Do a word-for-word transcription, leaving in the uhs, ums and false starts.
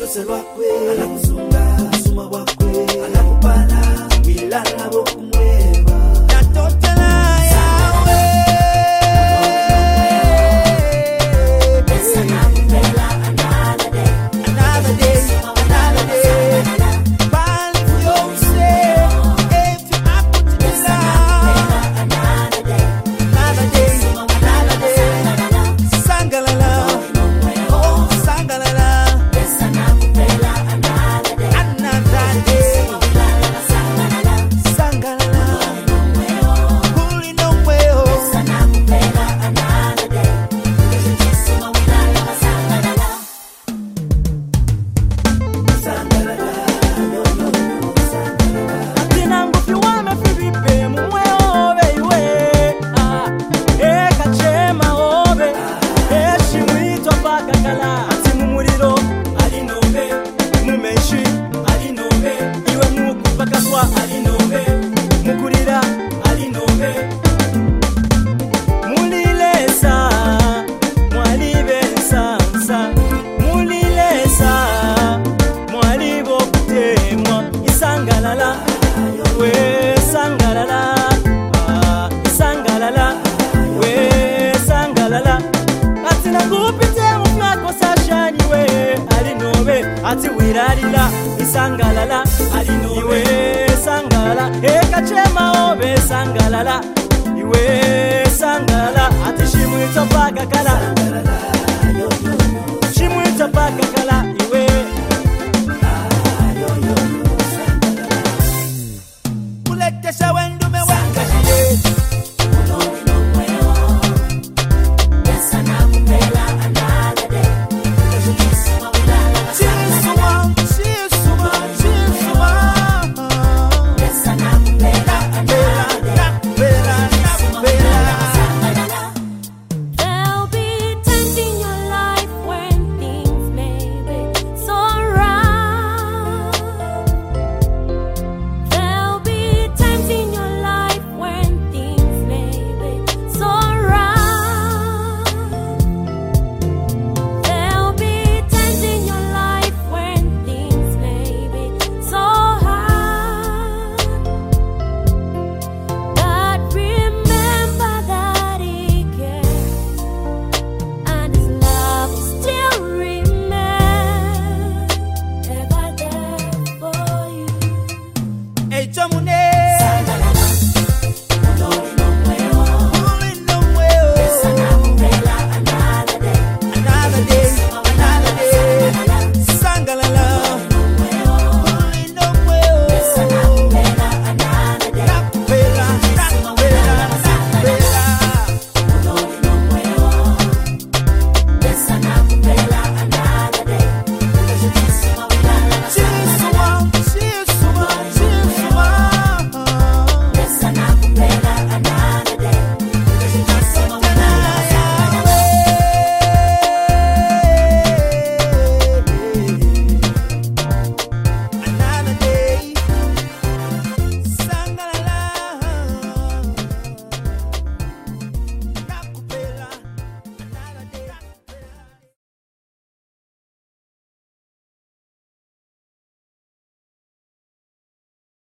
Lose lwakwe alakusunga suma wakwe alakupala wilala bokumweba natotela yawe Sanakupela another day another day another day Bali yose if you up to the Sanakupela another day another day another day Sangalala oh Sangalala Sanakupela another day another day Sangalala Kuli no mweo Sanakupela another day Sangalala no no no Sangalala Atinangu fiwame fibipe mumweo beiwe ah eka chema obe eshimwitwa pakakala ati mumuriro ali nobe mumenshi ali nobe iwe mukupakaswa ali nobe mukurira ali nobe mulilesa mwalibensansa mulilesa mwalibo kutemwa isangalala we sangalala ah isangalala we sangalala ati nakupite muflako sashani we ali nobe ati wiralila isangalala ali nobe sangalala eka chema obe sangalala iwe sangalala ati shimwito pakakala